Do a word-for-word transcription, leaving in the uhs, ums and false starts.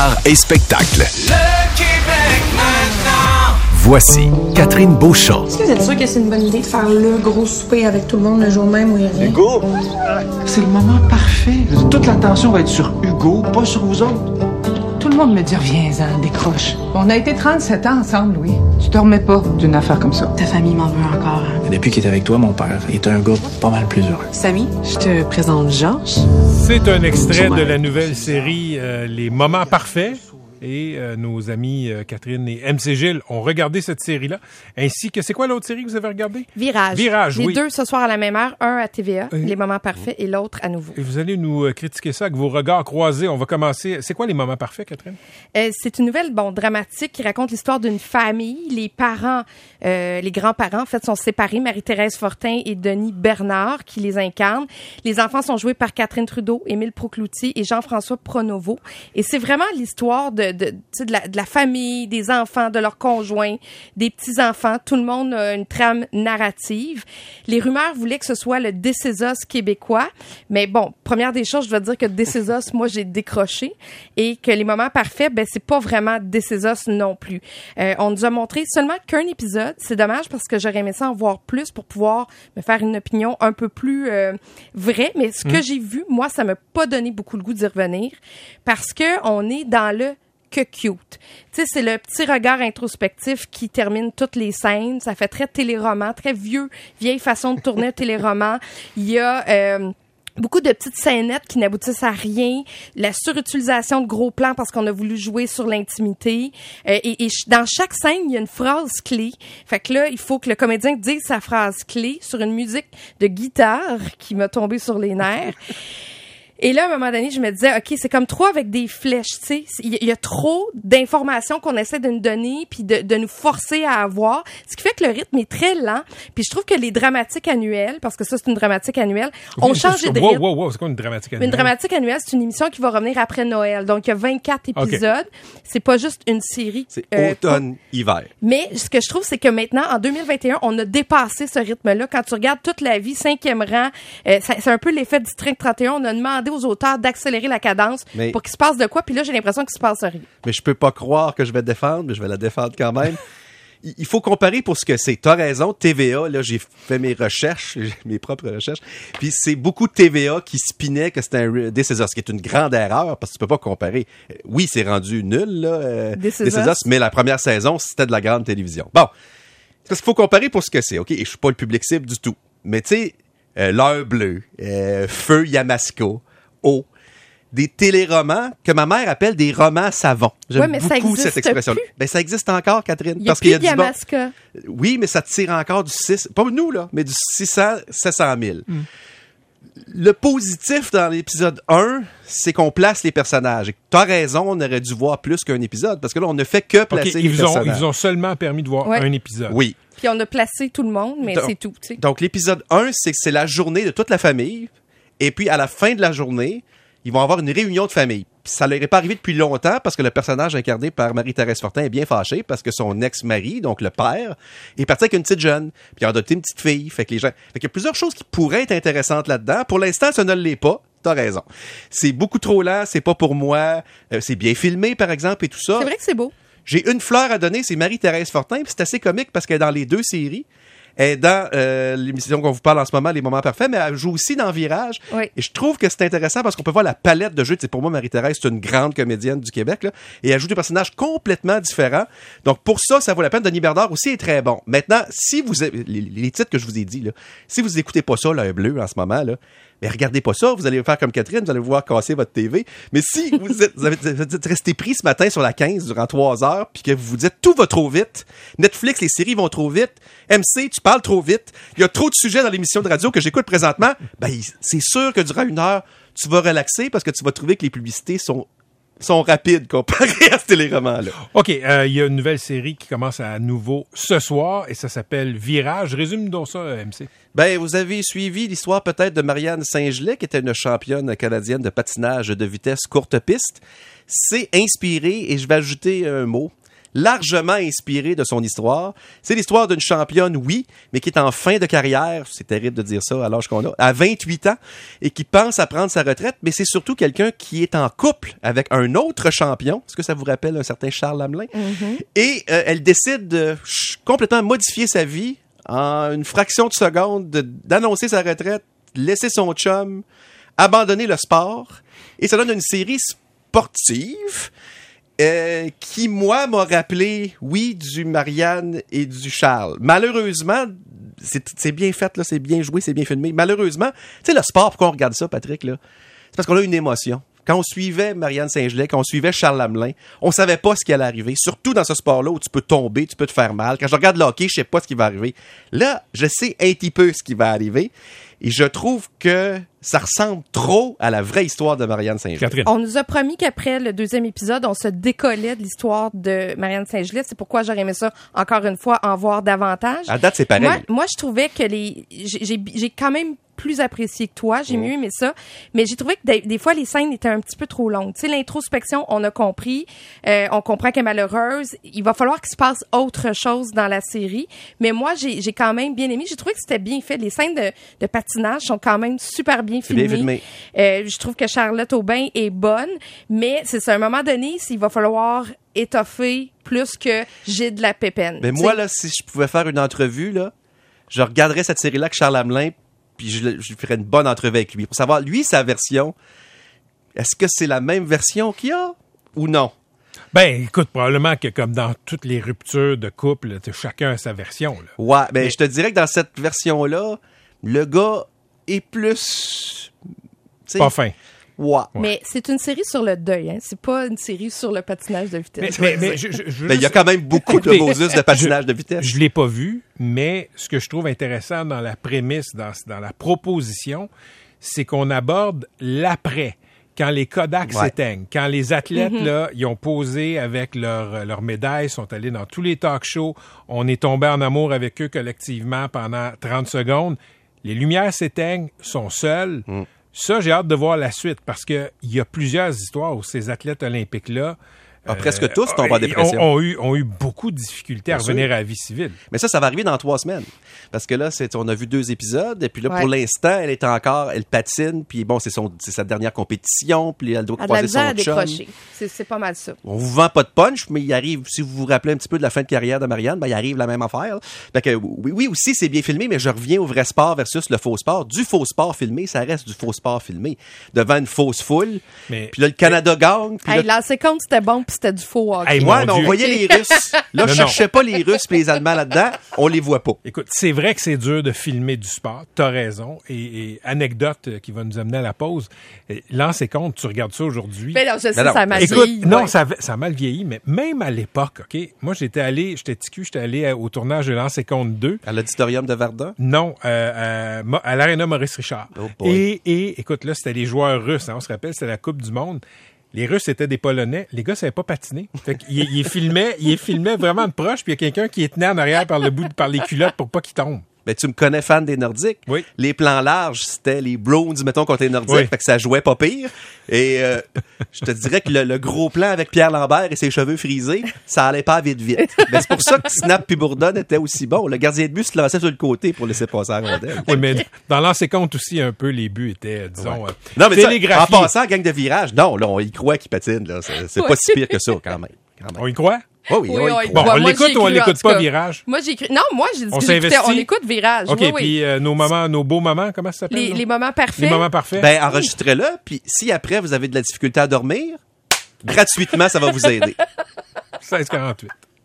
Arts et spectacles. Le Québec maintenant. Voici Catherine Beauchamp. Est-ce que vous êtes sûr que c'est une bonne idée de faire le gros souper avec tout le monde le jour même où il revient? Hugo, c'est le moment parfait. Toute l'attention va être sur Hugo, pas sur vous autres. Tout le monde me dit reviens-en, décroche. On a été trente-sept ans ensemble, Louis. Tu te remets pas d'une affaire comme ça. Ta famille m'en veut encore. Hein? Depuis qu'il est avec toi, mon père est un gars pas mal plus heureux. Samy, je te présente Georges. C'est un extrait de la nouvelle série euh, Les Moments Parfaits. Et euh, nos amis euh, Catherine et M C Gilles ont regardé cette série-là. Ainsi que, c'est quoi l'autre série que vous avez regardée? Virage. Virage, Les oui. deux ce soir à la même heure, un à T V A, Oui. Les Moments Parfaits, et l'autre à nouveau. Et vous allez nous euh, critiquer ça avec vos regards croisés. On va commencer. C'est quoi Les Moments Parfaits, Catherine? Euh, c'est une nouvelle, bon, dramatique qui raconte l'histoire d'une famille. Les parents, euh, les grands-parents, en fait, sont séparés. Marie-Thérèse Fortin et Denis Bernard qui les incarnent. Les enfants sont joués par Catherine Trudeau, Émile Procloutier et Jean-François Pronovo. Et c'est vraiment l'histoire de, de, tu sais, de la de la famille, des enfants, de leurs conjoints, des petits-enfants. Tout le monde a une trame narrative. Les rumeurs voulaient que ce soit le This Is Us québécois. Mais bon, première des choses, je dois dire que This Is Us, moi, j'ai décroché. Et que les moments parfaits, ben, c'est pas vraiment This Is Us non plus. Euh, on nous a montré seulement qu'un épisode. C'est dommage parce que j'aurais aimé ça en voir plus pour pouvoir me faire une opinion un peu plus euh, vraie. Mais ce que mmh. j'ai vu, moi, ça m'a pas donné beaucoup le goût d'y revenir parce que on est dans le que cute. Tu sais, c'est le petit regard introspectif qui termine toutes les scènes. Ça fait très téléroman, très vieux, vieille façon de tourner un téléroman. Il y a euh, beaucoup de petites scénettes qui n'aboutissent à rien. La surutilisation de gros plans parce qu'on a voulu jouer sur l'intimité. Euh, et, et dans chaque scène, il y a une phrase clé. Fait que là, il faut que le comédien dise sa phrase clé sur une musique de guitare qui m'a tombé sur les nerfs. Et là, à un moment donné, je me disais, OK, c'est comme trop avec des flèches, tu sais. Il y a trop d'informations qu'on essaie de nous donner puis de, de nous forcer à avoir. Ce qui fait que le rythme est très lent. Puis je trouve que les dramatiques annuelles, parce que ça, c'est une dramatique annuelle, ont oui, changé de wow, rythme. Wow, wow, c'est quoi une dramatique annuelle? Une dramatique annuelle, c'est une émission qui va revenir après Noël. Donc, il y a vingt-quatre épisodes. Okay. C'est pas juste une série. C'est euh, automne-hiver. Mais ce que je trouve, c'est que maintenant, en deux mille vingt et un, on a dépassé ce rythme-là. Quand tu regardes toute la vie, cinquième rang, euh, c'est un peu l'effet District trente et un. On a demandé aux auteurs d'accélérer la cadence mais, pour qu'il se passe de quoi, puis là, j'ai l'impression qu'il se passe rien. Mais je peux pas croire que je vais te défendre, mais je vais la défendre quand même. Il faut comparer pour ce que c'est. T'as raison, T V A, là, j'ai fait mes recherches, mes propres recherches, puis c'est beaucoup de T V A qui spinaient que c'était un This Is Us, ce qui est une grande erreur, parce que tu peux pas comparer. Oui, c'est rendu nul, là, euh, This, This Is Us, mais la première saison, c'était de la grande télévision. Bon, parce qu'il faut comparer pour ce que c'est, OK? Et je suis pas le public cible du tout. Mais tu sais, euh, L'heure bleue, euh, Feu Yamaska, Eau, des téléromans que ma mère appelle des romans savants. J'aime ouais, mais beaucoup ça cette expression-là. Ben, ça existe encore, Catherine. Il y a parce plus qu'il y a de du Yamaska. Bon... Oui, mais ça tire encore du six... Pas nous, là, mais du six cents, sept cent mille. Mm. Le positif dans l'épisode un, c'est qu'on place les personnages. Tu as raison, on aurait dû voir plus qu'un épisode, parce que là, on ne fait que placer okay, les ils personnages. Ont, ils ont seulement permis de voir ouais. un épisode. Oui. Puis on a placé tout le monde, mais donc, c'est tout. T'sais. Donc, l'épisode un, c'est que c'est la journée de toute la famille. Et puis, à la fin de la journée, ils vont avoir une réunion de famille. Puis ça leur est pas arrivé depuis longtemps parce que le personnage incarné par Marie-Thérèse Fortin est bien fâché parce que son ex-mari, donc le père, est parti avec une petite jeune. Puis il a adopté une petite fille. Fait que les gens... Fait qu'il y a plusieurs choses qui pourraient être intéressantes là-dedans. Pour l'instant, ça ne l'est pas. T'as raison. C'est beaucoup trop lent, c'est pas pour moi. Euh, c'est bien filmé, par exemple, et tout ça. C'est vrai que c'est beau. J'ai une fleur à donner, c'est Marie-Thérèse Fortin. Puis c'est assez comique parce qu'elle est dans les deux séries. Elle est dans euh, l'émission qu'on vous parle en ce moment, Les Moments Parfaits, mais elle joue aussi dans Virage. Oui. Et je trouve que c'est intéressant parce qu'on peut voir la palette de jeux. C'est pour moi, Marie-Thérèse, c'est une grande comédienne du Québec, là, et elle joue des personnages complètement différents. Donc pour ça, ça vaut la peine. Denis Bernard aussi est très bon. Maintenant, si vous avez, les, les titres que je vous ai dit, là, si vous écoutez pas ça, L'heure bleue, en ce moment, là, mais regardez pas ça, vous allez faire comme Catherine, vous allez voir casser votre T V. Mais si vous êtes, vous avez, vous êtes resté pris ce matin sur la quinze durant trois heures, puis que vous vous dites tout va trop vite, Netflix, les séries vont trop vite, M C, tu parles trop vite, il y a trop de sujets dans l'émission de radio que j'écoute présentement, ben c'est sûr que durant une heure, tu vas relaxer parce que tu vas trouver que les publicités sont sont rapides comparé à ce téléroman-là. OK, il euh, y a une nouvelle série qui commence à nouveau ce soir et ça s'appelle Virage. Résume donc ça, M C. Ben, vous avez suivi l'histoire peut-être de Marianne Saint-Gelais, qui était une championne canadienne de patinage de vitesse courte piste. C'est inspiré, et je vais ajouter un mot, largement inspiré de son histoire. C'est l'histoire d'une championne, oui, mais qui est en fin de carrière, c'est terrible de dire ça à l'âge qu'on a, à vingt-huit ans, et qui pense à prendre sa retraite, mais c'est surtout quelqu'un qui est en couple avec un autre champion. Est-ce que ça vous rappelle un certain Charles Hamelin? Mm-hmm. Et euh, elle décide de ch- complètement modifier sa vie en une fraction de seconde, de, d'annoncer sa retraite, laisser son chum, abandonner le sport, et ça donne une série sportive euh, qui, moi, m'a rappelé, oui, du Marianne et du Charles. Malheureusement, c'est, c'est bien fait, là, c'est bien joué, c'est bien filmé. Malheureusement, tu sais, le sport, pourquoi on regarde ça, Patrick, là? C'est parce qu'on a une émotion. Quand on suivait Marianne Saint-Gelais, quand on suivait Charles Hamelin, on savait pas ce qui allait arriver. Surtout dans ce sport-là où tu peux tomber, tu peux te faire mal. Quand je regarde le hockey, je sais pas ce qui va arriver. Là, je sais un petit peu ce qui va arriver. Et je trouve que ça ressemble trop à la vraie histoire de Marianne Saint-Gelais. Catherine. On nous a promis qu'après le deuxième épisode, on se décollait de l'histoire de Marianne Saint-Gelais. C'est pourquoi j'aurais aimé ça, encore une fois, en voir davantage. À date, c'est pareil. Moi, moi je trouvais que les... J'ai, j'ai, j'ai quand même plus apprécié que toi. J'ai mmh. mieux aimé ça. Mais j'ai trouvé que des, des fois, les scènes étaient un petit peu trop longues. Tu sais, l'introspection, on a compris. Euh, on comprend qu'elle est malheureuse. Il va falloir qu'il se passe autre chose dans la série. Mais moi, j'ai, j'ai quand même bien aimé. J'ai trouvé que c'était bien fait. Les scènes de, de patinage sont quand même super bien filmées. Bien filmé. Euh, je trouve que Charlotte Aubin est bonne. Mais c'est ça, à un moment donné, il va falloir étoffer plus que j'ai de la pépine. Mais moi, là, si je pouvais faire une entrevue, là, je regarderais cette série-là avec Charles Hamelin, puis je, je ferais une bonne entrevue avec lui pour savoir, lui, sa version, est-ce que c'est la même version qu'il a ou non? Ben, écoute, probablement que comme dans toutes les ruptures de couple, chacun a sa version. Là. Ouais, ben Mais... je te dirais que dans cette version-là, le gars est plus... Pas fin. Ouais. ouais. Mais c'est une série sur le deuil, hein. C'est pas une série sur le patinage de vitesse. Mais, mais, mais je, je, je mais il y a quand même beaucoup de Moses de patinage de vitesse. Je, je l'ai pas vu, mais ce que je trouve intéressant dans la prémisse, dans, dans la proposition, c'est qu'on aborde l'après. Quand les Kodak ouais. s'éteignent, quand les athlètes, mm-hmm. là, ils ont posé avec leur, leur médaille, sont allés dans tous les talk shows, on est tombé en amour avec eux collectivement pendant trente secondes, les lumières s'éteignent, sont seuls. Mm. Ça, j'ai hâte de voir la suite parce que il y a plusieurs histoires où ces athlètes olympiques-là Ah, presque tous tombent en dépression. Ont, ont, eu, ont eu beaucoup de difficultés à revenir à la vie civile. Mais ça, ça va arriver dans trois semaines. Parce que là, c'est, on a vu deux épisodes, et puis là, ouais. pour l'instant, elle est encore, elle patine, puis bon, c'est, son, c'est sa dernière compétition, puis elle doit elle croiser son à chum. décrocher. C'est, c'est pas mal ça. On vous vend pas de punch, mais il arrive, si vous vous rappelez un petit peu de la fin de carrière de Marianne, ben, il arrive la même affaire. Fait que, oui, oui, aussi, c'est bien filmé, mais je reviens au vrai sport versus le faux sport. Du faux sport filmé, ça reste du faux sport filmé. Devant une fausse foule. Mais, puis là, le Canada mais, gagne. Puis hey, là, la séquence, c'était bon, puis c'était du faux hockey. Hey, ouais, mais on voyait les Russes. Là, je cherchais pas les Russes et les Allemands là-dedans. On les voit pas. Écoute, c'est vrai que c'est dur de filmer du sport. T'as raison. Et, et anecdote qui va nous amener à la pause. Lance et compte, tu regardes ça aujourd'hui. Mais non, je sais, mais non. ça a mal Écoute, vieilli. non, ouais. ça, ça a mal vieilli, mais même à l'époque, OK? Moi, j'étais allé, j'étais T Q, j'étais allé au tournage de Lance et compte deux. À l'auditorium de Verdun? Non, euh, à, à l'Arena Maurice Richard. Oh boy. et, et, écoute, là, c'était les joueurs russes. Hein, on se rappelle, c'était la Coupe du Monde. Les Russes étaient des Polonais. Les gars savaient pas patiner. Fait qu'il il filmait, il filmait vraiment de proche, puis il y a quelqu'un qui est tenait en arrière par le bout, par les culottes pour pas qu'il tombe. Ben, tu me connais fan des Nordiques. Oui. Les plans larges, c'était les Browns, mettons, contre les Nordiques. Oui. Fait que ça jouait pas pire. Et euh, je te dirais que le, le gros plan avec Pierre Lambert et ses cheveux frisés, ça allait pas vite vite. Mais c'est pour ça que Snap puis Bourdon était aussi bon. Le gardien de but se lançait sur le côté pour laisser passer la rondelle. Oui, mais dans l'ancien compte aussi, un peu, les buts étaient, disons, ouais. euh, non, mais télégraphiés. Ça, en passant, gang de virage, non, là, on y croit qu'il patine. Là. C'est, c'est oui. pas si pire que ça, quand même. Quand même. On y croit? Oh oui, oui, oui, on oui. Bon, croit. on Moi, l'écoute j'ai ou on cru, l'écoute en pas, tout cas. Virage? Moi, j'ai cru. Non, moi, j'ai dit on que j'écoutais. s'investit? On écoute Virage. OK, oui, puis oui. euh, nos moments, nos beaux moments, comment ça s'appelle? Les, les moments parfaits. Les moments parfaits. Ben, enregistrez-le, puis si après vous avez de la difficulté à dormir, gratuitement, ça va vous aider. seize quarante-huit